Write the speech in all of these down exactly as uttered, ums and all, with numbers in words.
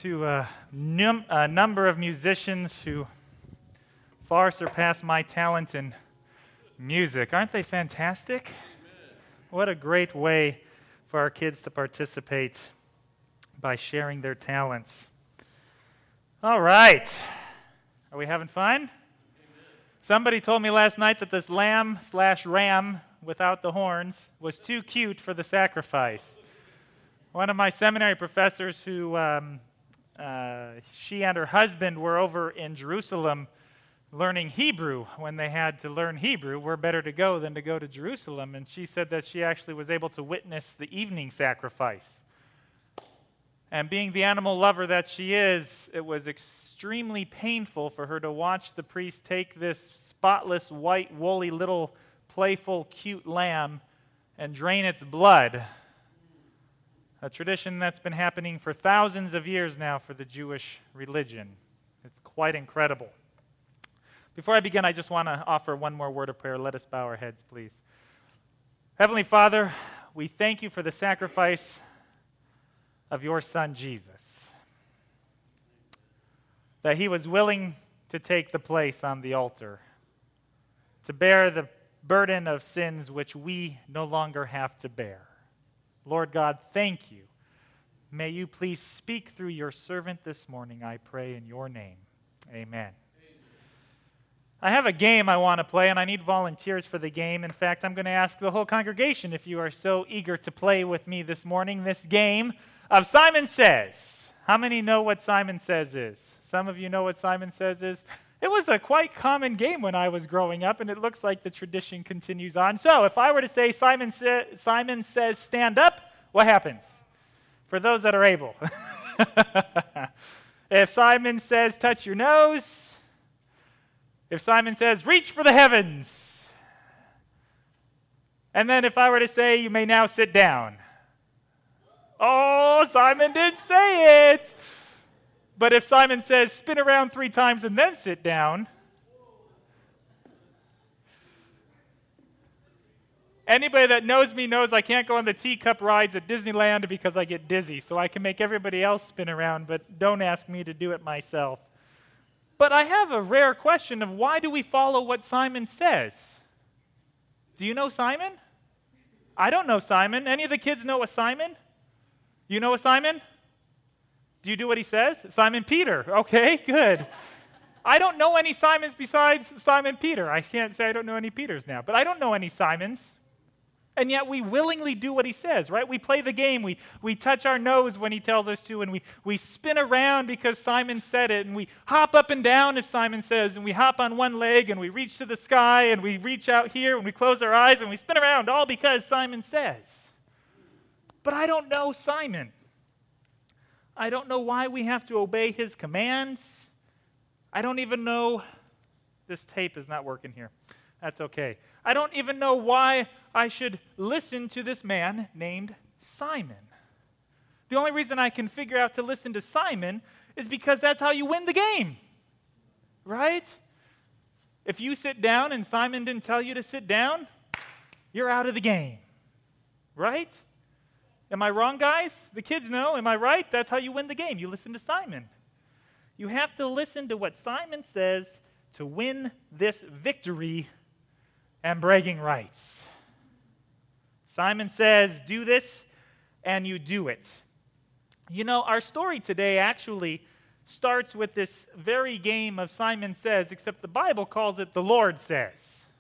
to a, num- a number of musicians who far surpass my talent in music. Aren't they fantastic? Amen. What a great way for our kids to participate by sharing their talents. All right. Are we having fun? Amen. Somebody told me last night that this lamb slash ram without the horns was too cute for the sacrifice. One of my seminary professors who, um, uh, she and her husband were over in Jerusalem learning Hebrew. When they had to learn Hebrew, where better to go than to go to Jerusalem? And she said that she actually was able to witness the evening sacrifice. And being the animal lover that she is, it was extremely painful for her to watch the priest take this spotless, white, woolly, little, playful, cute lamb and drain its blood. A tradition that's been happening for thousands of years now for the Jewish religion. It's quite incredible. Before I begin, I just want to offer one more word of prayer. Let us bow our heads, please. Heavenly Father, we thank you for the sacrifice of your Son, Jesus. That he was willing to take the place on the altar, to bear the burden of sins which we no longer have to bear. Lord God, thank you. May you please speak through your servant this morning, I pray in your name. Amen. I have a game I want to play, and I need volunteers for the game. In fact, I'm going to ask the whole congregation if you are so eager to play with me this morning, this game of Simon Says. How many know what Simon Says is? Some of you know what Simon Says is. It was a quite common game when I was growing up, and it looks like the tradition continues on. So if I were to say Simon, sa- Simon Says stand up, what happens? For those that are able. If Simon says touch your nose, if Simon says reach for the heavens, and then if I were to say you may now sit down. Oh, Simon did say it. But if Simon says spin around three times and then sit down, anybody that knows me knows I can't go on the teacup rides at Disneyland because I get dizzy, so I can make everybody else spin around, but don't ask me to do it myself. But I have a rare question of why do we follow what Simon says? Do you know Simon? I don't know Simon. Any of the kids know a Simon? You know a Simon? Do you do what he says? Simon Peter. Okay, good. I don't know any Simons besides Simon Peter. I can't say I don't know any Peters now, but I don't know any Simons. And yet we willingly do what he says, right? We play the game. We we touch our nose when he tells us to, and we, we spin around because Simon said it, and we hop up and down if Simon says, and we hop on one leg, and we reach to the sky, and we reach out here, and we close our eyes, and we spin around, all because Simon says. But I don't know Simon. I don't know why we have to obey his commands. I don't even know, this tape is not working here. That's okay. I don't even know why I should listen to this man named Simon. The only reason I can figure out to listen to Simon is because that's how you win the game, right? If you sit down and Simon didn't tell you to sit down, you're out of the game, right? Am I wrong, guys? The kids know. Am I right? That's how you win the game. You listen to Simon. You have to listen to what Simon says to win this victory and bragging rights. Simon says, do this, and you do it. You know, our story today actually starts with this very game of Simon Says, except the Bible calls it the Lord Says.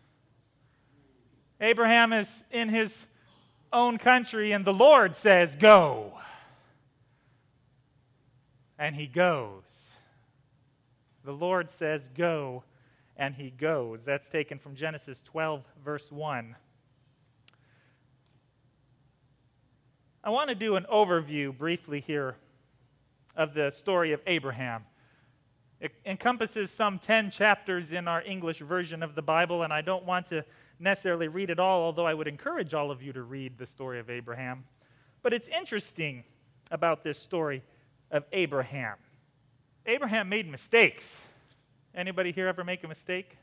Abraham is in his own country, and the Lord says, go. And he goes. The Lord says, go, and he goes. That's taken from Genesis twelve, verse one. I want to do an overview briefly here of the story of Abraham. It encompasses some ten chapters in our English version of the Bible, and I don't want to necessarily read it all, although I would encourage all of you to read the story of Abraham. But it's interesting about this story of Abraham. Abraham made mistakes. Anybody here ever make a mistake?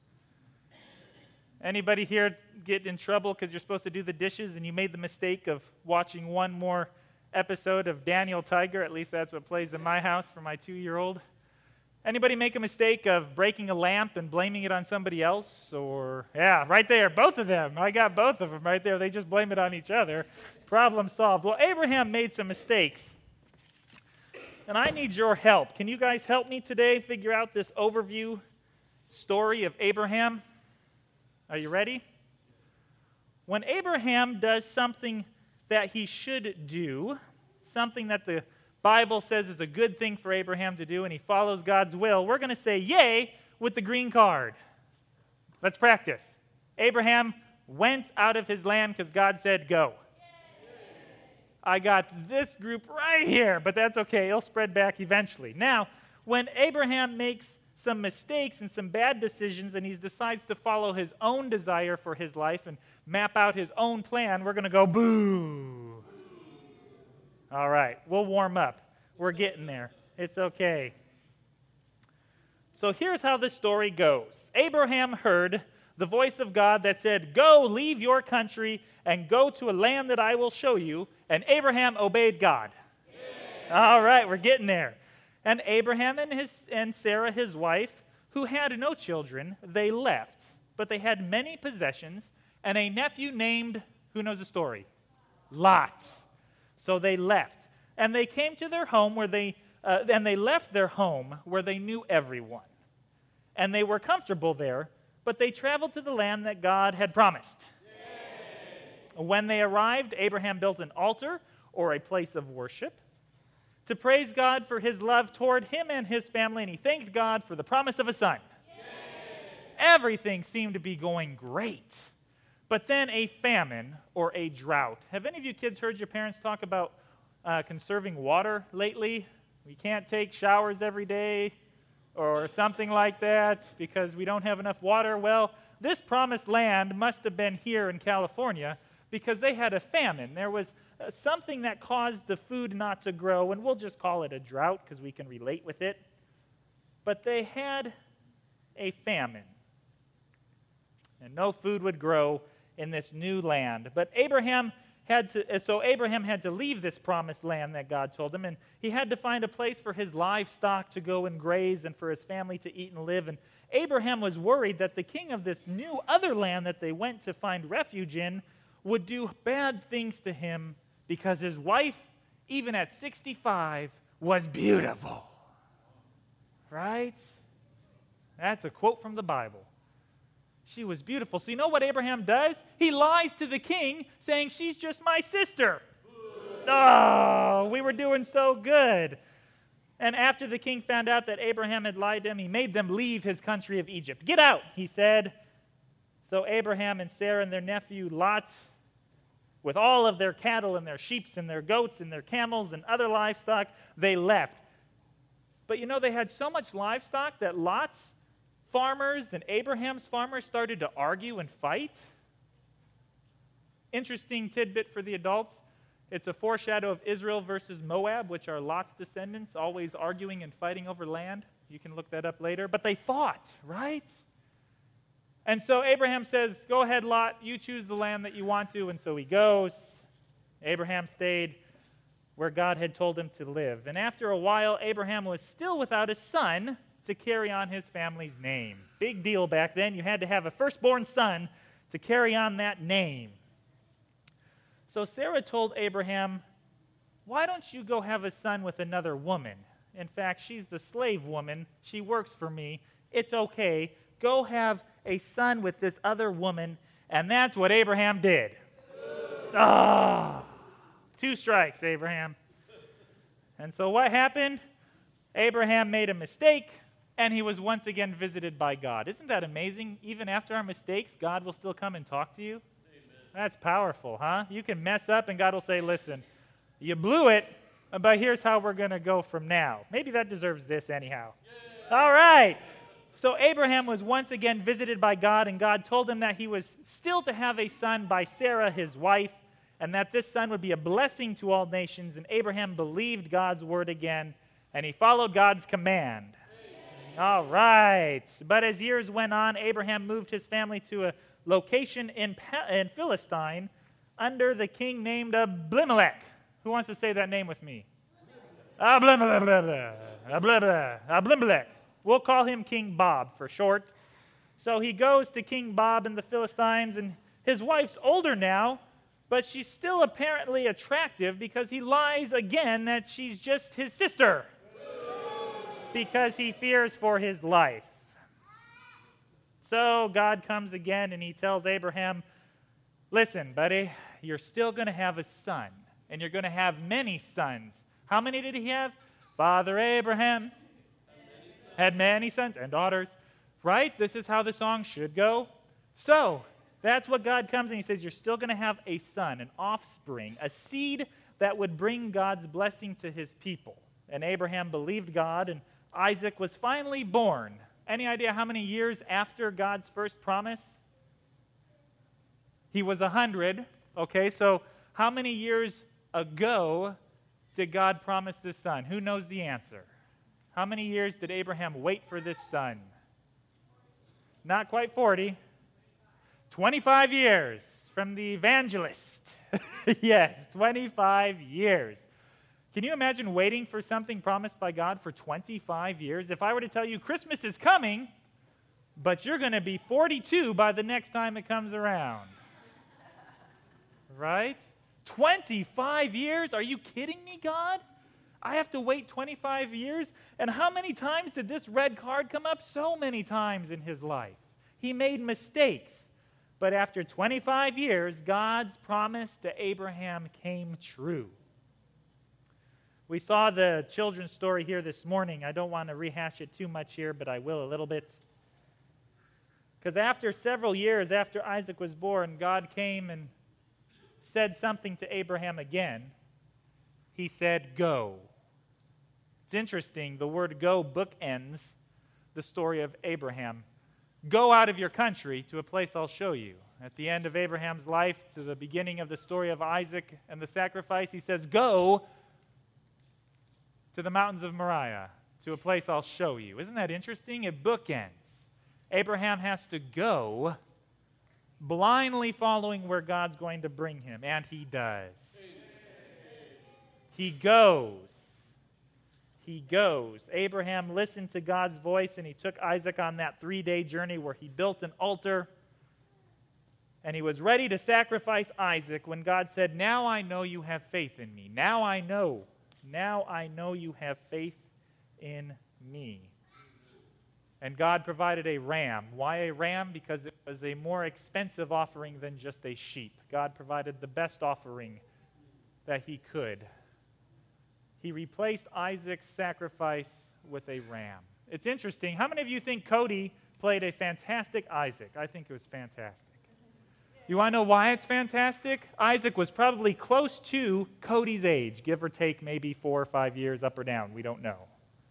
Anybody here get in trouble because you're supposed to do the dishes and you made the mistake of watching one more episode of Daniel Tiger. At least that's what plays in my house for my two-year-old. Anybody make a mistake of breaking a lamp and blaming it on somebody else? Or, yeah, right there, both of them. I got both of them right there. They just blame it on each other. Problem solved. Well, Abraham made some mistakes, and I need your help. Can you guys help me today figure out this overview story of Abraham? Are you ready? When Abraham does something that he should do, something that the Bible says is a good thing for Abraham to do, and he follows God's will, we're going to say yay with the green card. Let's practice. Abraham went out of his land because God said go. Yay. I got this group right here, but that's okay. It'll spread back eventually. Now, when Abraham makes some mistakes and some bad decisions, and he decides to follow his own desire for his life and map out his own plan, we're going to go boo. All right, we'll warm up. We're getting there. It's okay. So here's how the story goes. Abraham heard the voice of God that said, "Go, leave your country, and go to a land that I will show you." And Abraham obeyed God. Yeah. All right, we're getting there. And Abraham and his and Sarah, his wife, who had no children, they left. But they had many possessions, and a nephew named, who knows the story? Lot. So they left, and they came to their home where they, uh, and they left their home where they knew everyone. And they were comfortable there, but they traveled to the land that God had promised. Yay. When they arrived, Abraham built an altar, or a place of worship, to praise God for his love toward him and his family, and he thanked God for the promise of a son. Yay. Everything seemed to be going great. But then a famine or a drought. Have any of you kids heard your parents talk about uh, conserving water lately? We can't take showers every day or something like that because we don't have enough water. Well, this promised land must have been here in California because they had a famine. There was uh, something that caused the food not to grow, and we'll just call it a drought because we can relate with it. But they had a famine, and no food would grow in this new land. But Abraham had to, so Abraham had to leave this promised land that God told him, and he had to find a place for his livestock to go and graze and for his family to eat and live. And Abraham was worried that the king of this new other land that they went to find refuge in would do bad things to him because his wife, even at sixty-five, was beautiful. Right? That's a quote from the Bible. She was beautiful. So you know what Abraham does? He lies to the king, saying, "She's just my sister." Oh, we were doing so good. And after the king found out that Abraham had lied to him, he made them leave his country of Egypt. "Get out," he said. So Abraham and Sarah and their nephew Lot, with all of their cattle and their sheep and their goats and their camels and other livestock, they left. But you know, they had so much livestock that Lot's farmers and Abraham's farmers started to argue and fight. Interesting tidbit for the adults. It's a foreshadow of Israel versus Moab, which are Lot's descendants, always arguing and fighting over land. You can look that up later. But they fought, right? And so Abraham says, "Go ahead, Lot, you choose the land that you want to." And so he goes. Abraham stayed where God had told him to live. And after a while, Abraham was still without a son to carry on his family's name. Big deal back then. You had to have a firstborn son to carry on that name. So Sarah told Abraham, "Why don't you go have a son with another woman? In fact, she's the slave woman. She works for me. It's okay. Go have a son with this other woman." And that's what Abraham did. Ah, oh, two strikes, Abraham. And so what happened? Abraham made a mistake, and he was once again visited by God. Isn't that amazing? Even after our mistakes, God will still come and talk to you. Amen. That's powerful, huh? You can mess up, and God will say, "Listen, you blew it, but here's how we're going to go from now." Maybe that deserves this anyhow. Yeah. All right. So Abraham was once again visited by God, and God told him that he was still to have a son by Sarah, his wife, and that this son would be a blessing to all nations. And Abraham believed God's word again, and he followed God's command. Amen. All right. But as years went on, Abraham moved his family to a location in, pa- in Philistine under the king named Abimelech. Who wants to say that name with me? Abimelech. Abimelech. We'll call him King Bob for short. So he goes to King Bob and the Philistines, and his wife's older now, but she's still apparently attractive because he lies again that she's just his sister because he fears for his life. So God comes again and he tells Abraham, listen, buddy, you're still going to have a son, and you're going to have many sons. How many did he have? Father Abraham had many sons and daughters. Right? This is how the song should go. So, that's what God comes and he says, you're still going to have a son, an offspring, a seed that would bring God's blessing to his people. And Abraham believed God, and Isaac was finally born. Any idea how many years after God's first promise? He was a hundred. Okay, so how many years ago did God promise this son? Who knows the answer? How many years did Abraham wait for this son? Not quite forty. twenty-five years from the evangelist. Yes, twenty-five years. Can you imagine waiting for something promised by God for twenty-five years? If I were to tell you Christmas is coming, but you're going to be forty-two by the next time it comes around. Right? twenty-five years? Are you kidding me, God? I have to wait twenty-five years? And how many times did this red card come up? So many times in his life. He made mistakes. But after twenty-five years, God's promise to Abraham came true. We saw the children's story here this morning. I don't want to rehash it too much here, but I will a little bit. Because after several years after Isaac was born, God came and said something to Abraham again. He said, go. It's interesting, the word go bookends the story of Abraham. Go out of your country to a place I'll show you. At the end of Abraham's life, to the beginning of the story of Isaac and the sacrifice, he says, go to the mountains of Moriah, to a place I'll show you. Isn't that interesting? It bookends. Abraham has to go blindly following where God's going to bring him, and he does. He goes. He goes. Abraham listened to God's voice, and he took Isaac on that three-day journey where he built an altar, and he was ready to sacrifice Isaac when God said, now I know you have faith in me. Now I know. Now I know you have faith in me. And God provided a ram. Why a ram? Because it was a more expensive offering than just a sheep. God provided the best offering that he could. He replaced Isaac's sacrifice with a ram. It's interesting. How many of you think Cody played a fantastic Isaac? I think it was fantastic. You want to know why it's fantastic? Isaac was probably close to Cody's age, give or take maybe four or five years up or down. We don't know.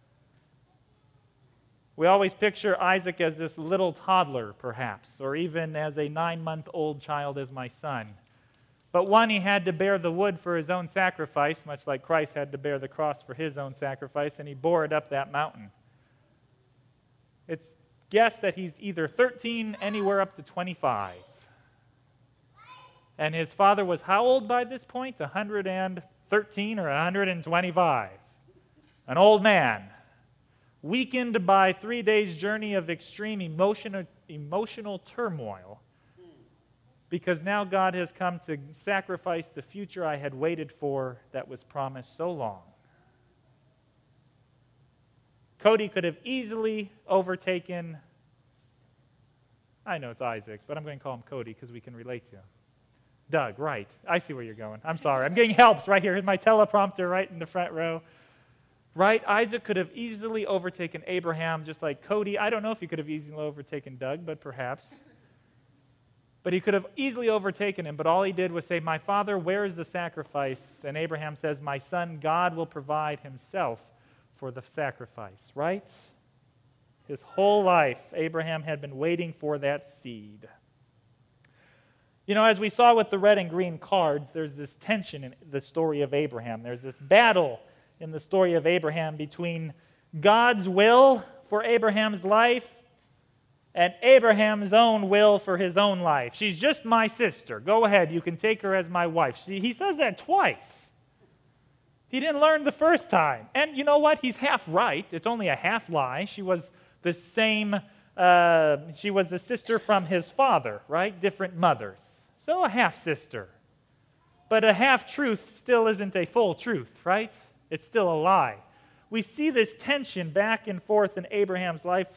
We always picture Isaac as this little toddler, perhaps, or even as a nine-month-old child as my son. But one, he had to bear the wood for his own sacrifice, much like Christ had to bear the cross for his own sacrifice, and he bore it up that mountain. It's guessed that he's either thirteen, anywhere up to twenty-five. And his father was how old by this point? one hundred thirteen or one hundred twenty-five. An old man, weakened by three days' journey of extreme emotional, emotional turmoil, because now God has come to sacrifice the future I had waited for that was promised so long. Cody could have easily overtaken, I know it's Isaac, but I'm going to call him Cody because we can relate to him. Doug, right. I see where you're going. I'm sorry. I'm getting helps right here. Here's my teleprompter right in the front row. Right? Isaac could have easily overtaken Abraham just like Cody. I don't know if he could have easily overtaken Doug, but perhaps. But he could have easily overtaken him, but all he did was say, my father, where is the sacrifice? And Abraham says, my son, God will provide himself for the sacrifice, right? His whole life, Abraham had been waiting for that seed. You know, as we saw with the red and green cards, there's this tension in the story of Abraham. There's this battle in the story of Abraham between God's will for Abraham's life and Abraham's own will for his own life. She's just my sister. Go ahead, you can take her as my wife. See, he says that twice. He didn't learn the first time. And you know what? He's half right. It's only a half lie. She was the same, uh, she was the sister from his father, right? Different mothers. So a half sister. But a half truth still isn't a full truth, right? It's still a lie. We see this tension back and forth in Abraham's life.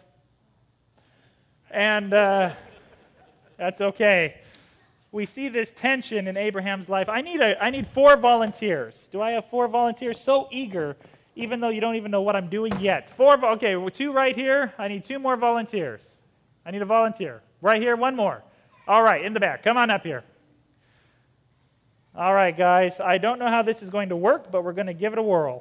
And uh, that's okay. We see this tension in Abraham's life. I need a, I need four volunteers. Do I have four volunteers? So eager, even though you don't even know what I'm doing yet. Four, okay, two right here. I need two more volunteers. I need a volunteer. Right here, one more. All right, in the back. Come on up here. All right, guys. I don't know how this is going to work, but we're going to give it a whirl.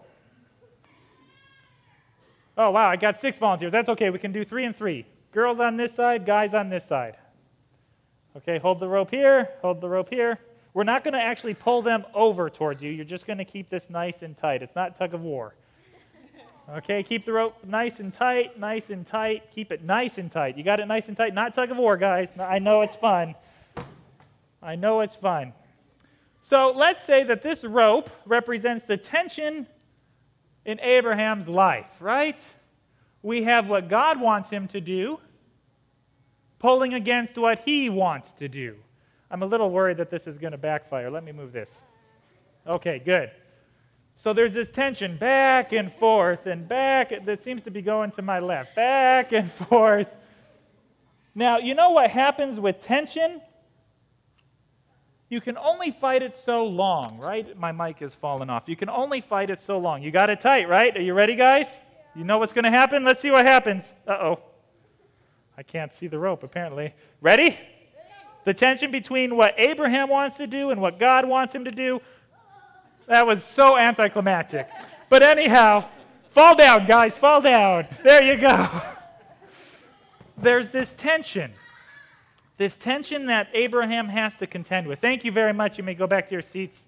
Oh, wow, I got six volunteers. That's okay. We can do three and three. Girls on this side, guys on this side. Okay, hold the rope here, hold the rope here. We're not going to actually pull them over towards you. You're just going to keep this nice and tight. It's not tug of war. Okay, keep the rope nice and tight, nice and tight. Keep it nice and tight. You got it nice and tight? Not tug of war, guys. I know it's fun. I know it's fun. So let's say that this rope represents the tension in Abraham's life, right? We have what God wants him to do, pulling against what he wants to do. I'm a little worried that this is going to backfire. Let me move this. Okay, good. So there's this tension back and forth and back. That seems to be going to my left. Back and forth. Now, you know what happens with tension? You can only fight it so long, right? My mic is falling off. You can only fight it so long. You got it tight, right? Are you ready, guys? You know what's going to happen? Let's see what happens. Uh-oh. I can't see the rope, apparently. Ready? The tension between what Abraham wants to do and what God wants him to do. That was so anticlimactic. But anyhow, fall down, guys. Fall down. There you go. There's this tension. This tension that Abraham has to contend with. Thank you very much. You may go back to your seats.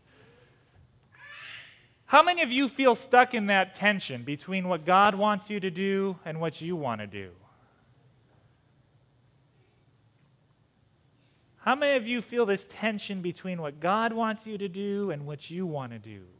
How many of you feel stuck in that tension between what God wants you to do and what you want to do? How many of you feel this tension between what God wants you to do and what you want to do?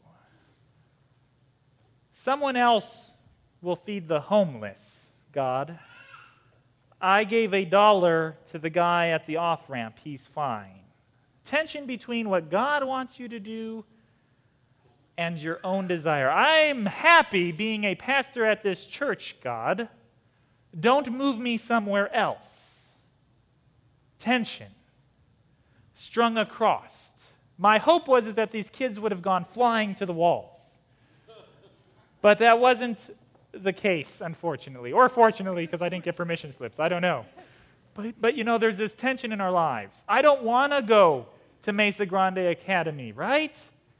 Someone else will feed the homeless, God. I gave a dollar to the guy at the off-ramp. He's fine. Tension between what God wants you to do and your own desire. I'm happy being a pastor at this church, God. Don't move me somewhere else. Tension. Strung across. My hope was is that these kids would have gone flying to the walls. But that wasn't the case, unfortunately. Or fortunately, because I didn't get permission slips. I don't know. But, but you know, there's this tension in our lives. I don't want to go to Mesa Grande Academy, right?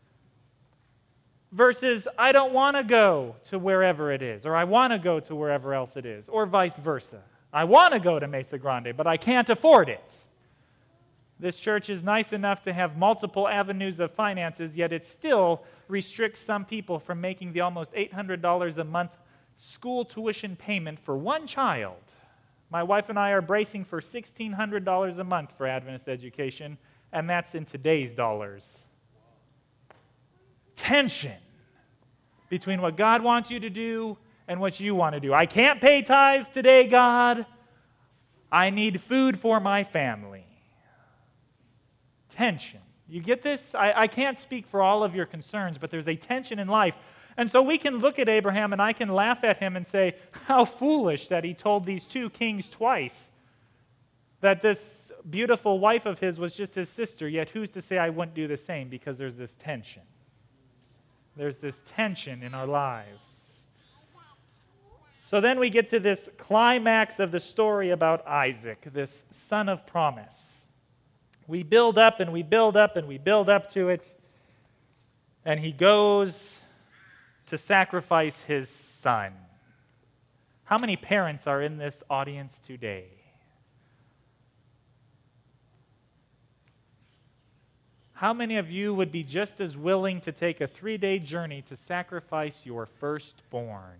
Versus, I don't want to go to wherever it is. Or I want to go to wherever else it is. Or vice versa. I want to go to Mesa Grande, but I can't afford it. This church is nice enough to have multiple avenues of finances, yet it still restricts some people from making the almost eight hundred dollars a month school tuition payment for one child. My wife and I are bracing for one thousand six hundred dollars a month for Adventist education, and that's in today's dollars. Tension between what God wants you to do and what you want to do. I can't pay tithes today, God. I need food for my family. Tension. You get this? I, I can't speak for all of your concerns, but there's a tension in life. And so we can look at Abraham and I can laugh at him and say, how foolish that he told these two kings twice that this beautiful wife of his was just his sister, yet who's to say I wouldn't do the same, because there's this tension. There's this tension in our lives. So then we get to this climax of the story about Isaac, this son of promise. We build up and we build up and we build up to it, and he goes to sacrifice his son. How many parents are in this audience today? How many of you would be just as willing to take a three-day journey to sacrifice your firstborn?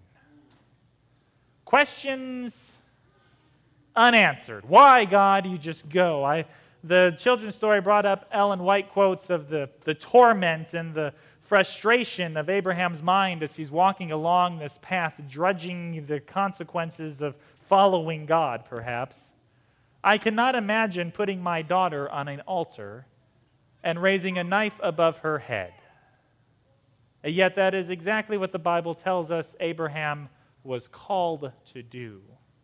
Questions unanswered. Why, God, you just go? I, the children's story brought up Ellen White quotes of the, the torment and the frustration of Abraham's mind as he's walking along this path, drudging the consequences of following God, perhaps. I cannot imagine putting my daughter on an altar and raising a knife above her head. And yet that is exactly what the Bible tells us Abraham was called to do.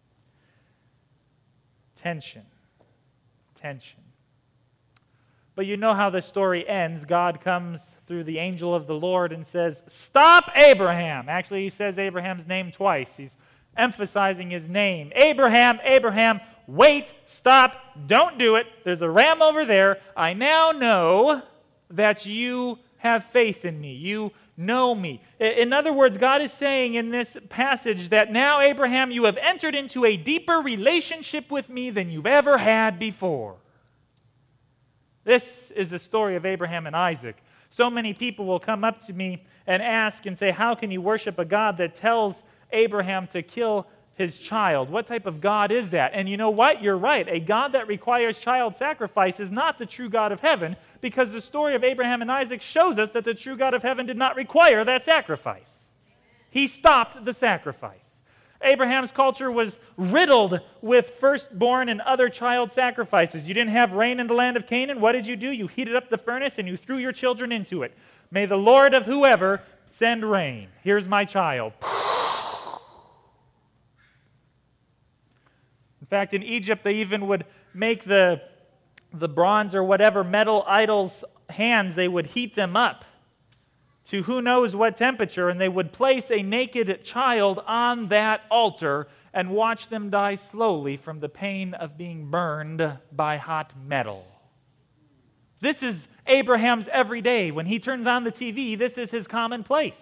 Tension. Tension. But you know how the story ends. God comes through the angel of the Lord and says, "Stop, Abraham." Actually, he says Abraham's name twice. He's emphasizing his name. Abraham, Abraham, wait, stop, don't do it. There's a ram over there. I now know that you have faith in me. You know me. In other words, God is saying in this passage that now, Abraham, you have entered into a deeper relationship with me than you've ever had before. This is the story of Abraham and Isaac. So many people will come up to me and ask and say, how can you worship a God that tells Abraham to kill his child? What type of God is that? And you know what? You're right. A God that requires child sacrifice is not the true God of heaven, because the story of Abraham and Isaac shows us that the true God of heaven did not require that sacrifice. He stopped the sacrifice. Abraham's culture was riddled with firstborn and other child sacrifices. You didn't have rain in the land of Canaan. What did you do? You heated up the furnace and you threw your children into it. May the Lord of whoever send rain. Here's my child. In fact, in Egypt, they even would make the, the bronze or whatever metal idols' hands, they would heat them up to who knows what temperature, and they would place a naked child on that altar and watch them die slowly from the pain of being burned by hot metal. This is Abraham's everyday. When he turns on the T V, this is his commonplace.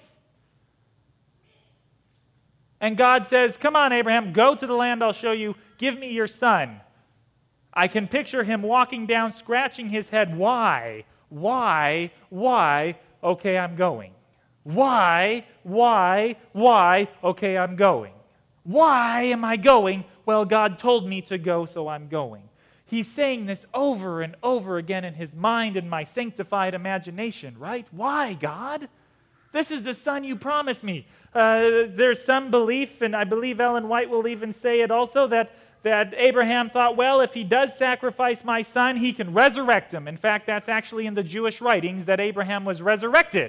And God says, come on, Abraham, go to the land I'll show you. Give me your son. I can picture him walking down, scratching his head. Why? Why? Why? Okay, I'm going. Why? Why? Why? Okay, I'm going. Why am I going? Well, God told me to go, so I'm going. He's saying this over and over again in his mind and my sanctified imagination, right? Why, God? This is the son you promised me. Uh, there's some belief, and I believe Ellen White will even say it also, that, that Abraham thought, well, if he does sacrifice my son, he can resurrect him. In fact, that's actually in the Jewish writings that Abraham was resurrected.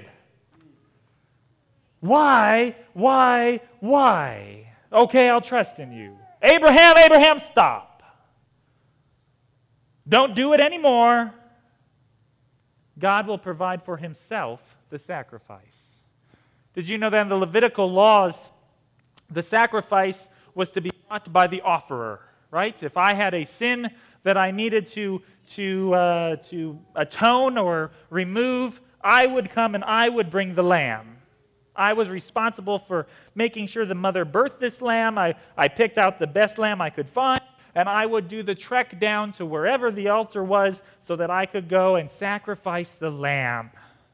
Why? Why? Why? Okay, I'll trust in you. Abraham, Abraham, stop. Don't do it anymore. God will provide for himself the sacrifice. Did you know that in the Levitical laws, the sacrifice was to be brought by the offerer, right? If I had a sin that I needed to, to, uh, to atone or remove, I would come and I would bring the lamb. I was responsible for making sure the mother birthed this lamb. I, I picked out the best lamb I could find, and I would do the trek down to wherever the altar was so that I could go and sacrifice the lamb.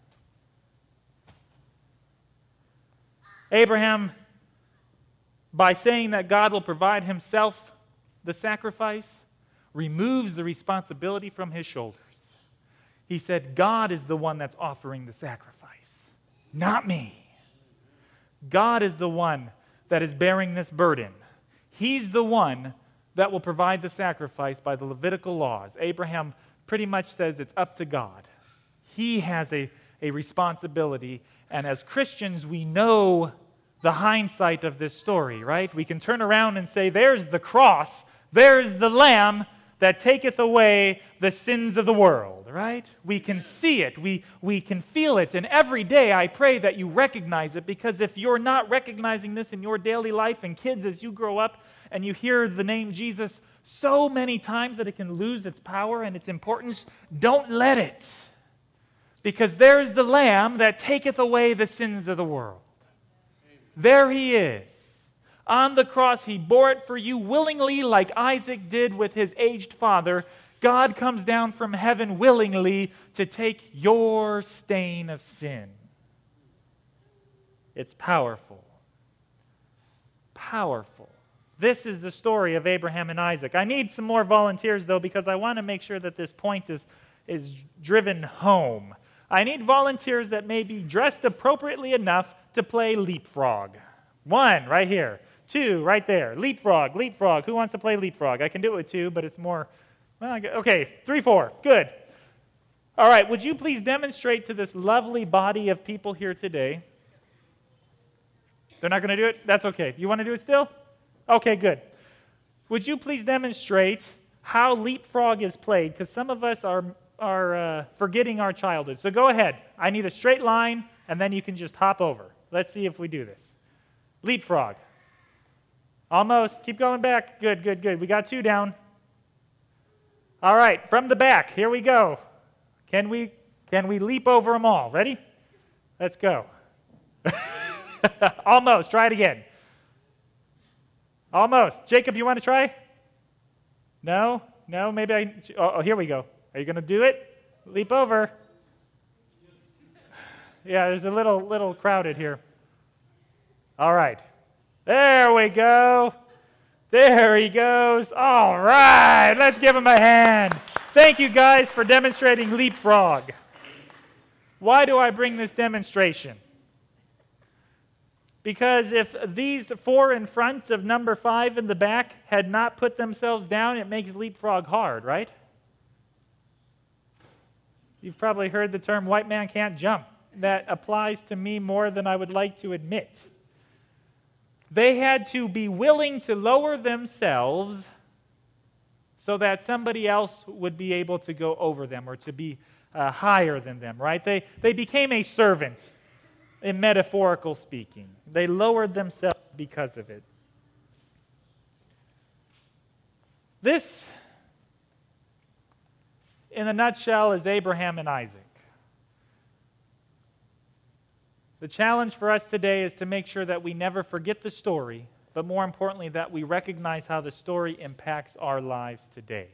Abraham, by saying that God will provide himself the sacrifice, removes the responsibility from his shoulders. He said, God is the one that's offering the sacrifice, not me. God is the one that is bearing this burden. He's the one that will provide the sacrifice by the Levitical laws. Abraham pretty much says it's up to God. He has a, a responsibility, and as Christians, we know the hindsight of this story, right? We can turn around and say, there's the cross, there's the lamb that taketh away the sins of the world, right? We can see it, we, we can feel it, and every day I pray that you recognize it, because if you're not recognizing this in your daily life, and kids, as you grow up and you hear the name Jesus so many times that it can lose its power and its importance, don't let it. Because there's the lamb that taketh away the sins of the world. There he is. On the cross, he bore it for you willingly, like Isaac did with his aged father. God comes down from heaven willingly to take your stain of sin. It's powerful. Powerful. This is the story of Abraham and Isaac. I need some more volunteers, though, because I want to make sure that this point is, is driven home. I need volunteers that may be dressed appropriately enough to play leapfrog. One, right here. Two, right there. Leapfrog, leapfrog. Who wants to play leapfrog? I can do it with two, but it's more... Well, okay, three, four. Good. All right, would you please demonstrate to this lovely body of people here today? They're not going to do it? That's okay. You want to do it still? Okay, good. Would you please demonstrate how leapfrog is played? Because some of us are, are uh, forgetting our childhood. So go ahead. I need a straight line, and then you can just hop over. Let's see if we do this. Leapfrog. Almost. Keep going back. Good, good, good. We got two down. All right, from the back. Here we go. Can we, can we leap over them all? Ready? Let's go. Almost. Try it again. Almost. Jacob, you want to try? No? No? Maybe I... Oh, here we go. Are you going to do it? Leap over. Yeah, there's a little, little crowded here. All right. There we go. There he goes. All right. Let's give him a hand. Thank you guys for demonstrating leapfrog. Why do I bring this demonstration? Because if these four in front of number five in the back had not put themselves down, it makes leapfrog hard, right? You've probably heard the term white man can't jump. That applies to me more than I would like to admit. They had to be willing to lower themselves so that somebody else would be able to go over them or to be uh, higher than them, right? They, they became a servant, in metaphorical speaking. They lowered themselves because of it. This, in a nutshell, is Abraham and Isaac. The challenge for us today is to make sure that we never forget the story, but more importantly, that we recognize how the story impacts our lives today.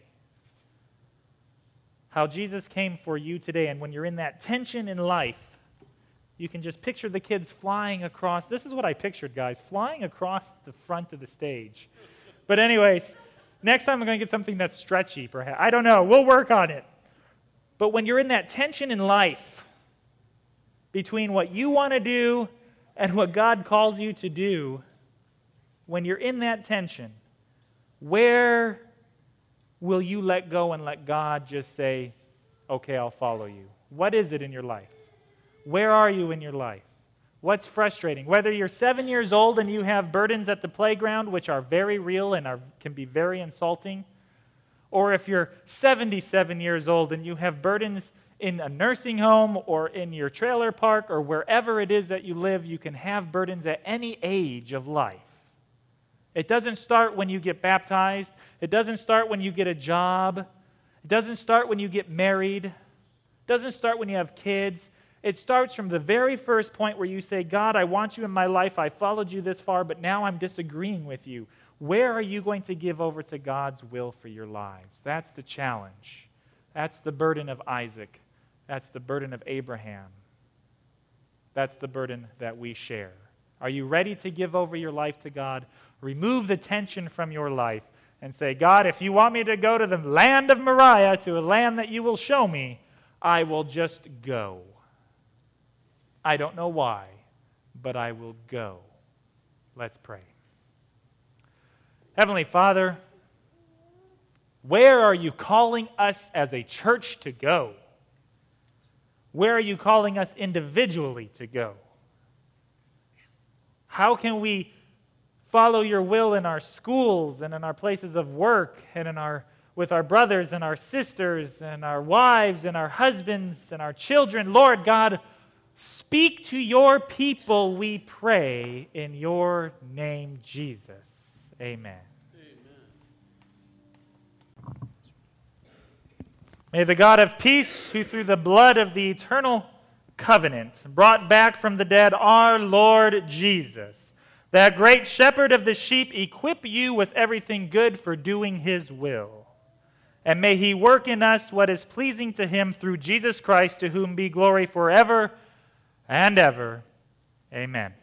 How Jesus came for you today, and when you're in that tension in life, you can just picture the kids flying across. This is what I pictured, guys, flying across the front of the stage. But anyways, next time I'm going to get something that's stretchy, perhaps. I don't know. We'll work on it. But when you're in that tension in life between what you want to do and what God calls you to do, when you're in that tension, where will you let go and let God just say, okay, I'll follow you? What is it in your life? Where are you in your life? What's frustrating? Whether you're seven years old and you have burdens at the playground, which are very real and are, can be very insulting, or if you're seventy-seven years old and you have burdens in a nursing home or in your trailer park or wherever it is that you live, you can have burdens at any age of life. It doesn't start when you get baptized. It doesn't start when you get a job. It doesn't start when you get married. It doesn't start when you have kids. It starts from the very first point where you say, God, I want you in my life. I followed you this far, but now I'm disagreeing with you. Where are you going to give over to God's will for your lives? That's the challenge. That's the burden of Isaac. That's the burden of Abraham. That's the burden that we share. Are you ready to give over your life to God? Remove the tension from your life and say, God, if you want me to go to the land of Moriah, to a land that you will show me, I will just go. I don't know why, but I will go. Let's pray. Heavenly Father, where are you calling us as a church to go? Where are you calling us individually to go? How can we follow your will in our schools and in our places of work and in our with our brothers and our sisters and our wives and our husbands and our children? Lord God, speak to your people, we pray, in your name, Jesus. Amen. May the God of peace, who through the blood of the eternal covenant brought back from the dead our Lord Jesus, that great shepherd of the sheep, equip you with everything good for doing his will. And may he work in us what is pleasing to him through Jesus Christ, to whom be glory forever and ever. Amen.